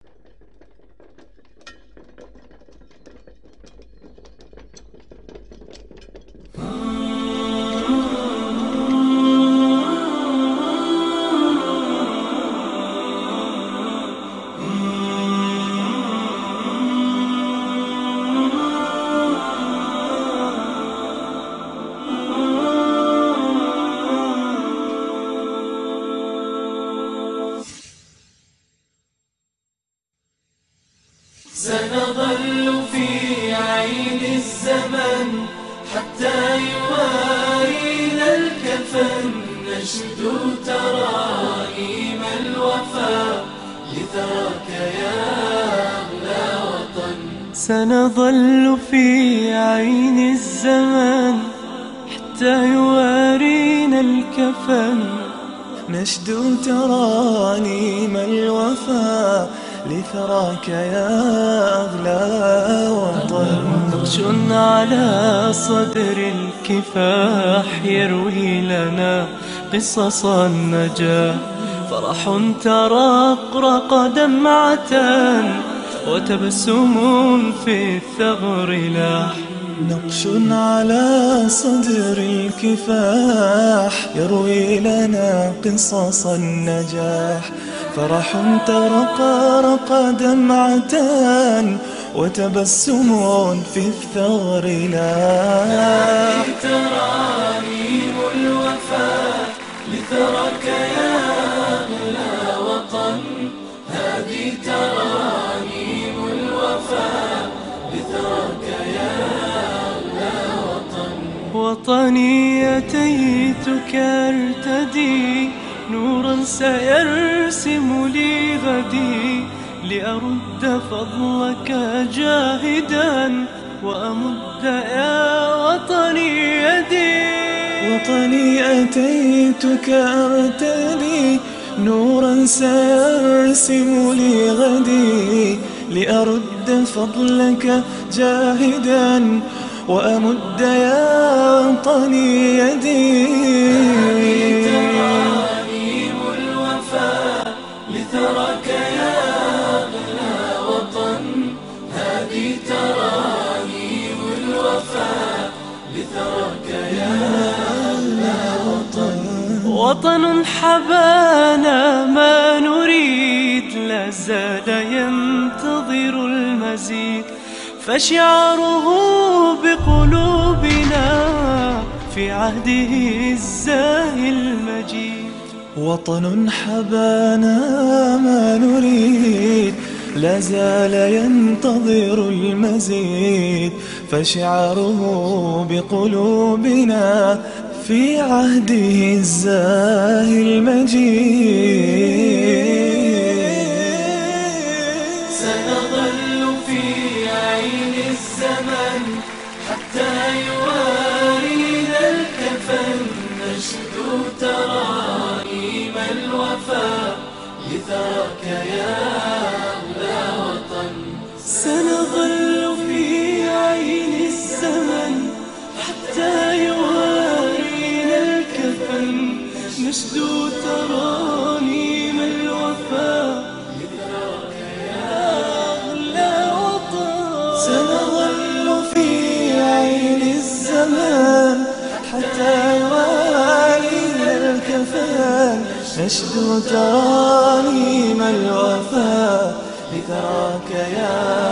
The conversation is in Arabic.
سنظل في عين الزمن حتى يوارينا الكفن، نشدو ترانيم الوفا لثراك يا أغلى وطن. سنظل في عين الزمن حتى يوارينا الكفن، نشدو ترانيم الوفا لثراك يا أغلى وطن. نقش على صدر الكفاح يروي لنا قصص النجاح، فرح ترقرق دمعة وتبسم في الثغر لاح. نقش على صدر الكفاح يروي لنا قصص النجاح، فرح ترقرق دمعة وتبسم في الثغر لاح. ترانيم الوفاء لثراك يا أغلى وطن، هذه ترانيم الوفاء لثراك يا أغلى وطن. وطني أتيتك أرتدي نورا سيرسم لي غدي، لأرد فضلك جاهدا وأمد يا وطني يدي. وطني أتيتك أرتدي نورا سيرسم لي غدي، لأرد فضلك جاهدا وأمد يا وطني يدي. ترانيم الوفاء لثراك يا أغلى وطن، هذه ترانيم الوفاء لثراك يا أغلى وطن. وطن حبانا ما نريد، لا زال ينتظر المزيد، فشعاره بقلوبنا في عهده الزاهي المجيد. وطن حبانا ما نريد، لا زال ينتظر المزيد، فشعاره بقلوبنا في عهده الزاهي المجيد. سنظل في عين الزمن حتى يوارينا الكفن، نشدو ترانيم الوفاء لثراك يا أغلى وطن. سنظل في عين الزمن حتى يوارينا الكفن، نشدو ترانيم الوفاء لثراك يا أغلى وطن. سنظل في عين الزمان حتى يوارينا الكفن، نشدو ترانيم الوفاء لثراك يا